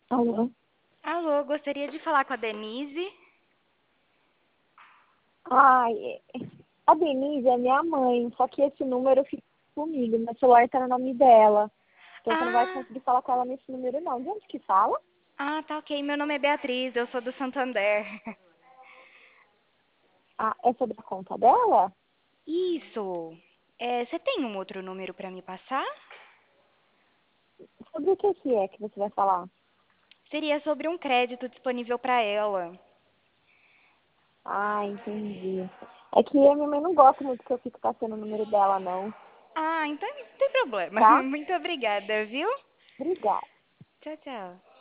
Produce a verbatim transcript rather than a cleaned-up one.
Alô? Alô, gostaria de falar com a Denise. Ai, a Denise é minha mãe, só que esse número fica comigo. Meu celular tá no nome dela. Então você não vai Ah, conseguir falar com ela nesse número, não. De onde que fala? ah, tá ok. Meu nome é Beatriz, eu sou do Santander. Ah, é sobre a conta dela? Isso. É, você tem um outro número para me passar? Sobre o que que é que você vai falar? Seria sobre um crédito disponível para ela. Ah, entendi. É que a minha mãe não gosta muito que eu fique passando o número dela, não. Ah, então não tem problema. Tá? Muito obrigada, viu? Obrigada. Tchau, tchau.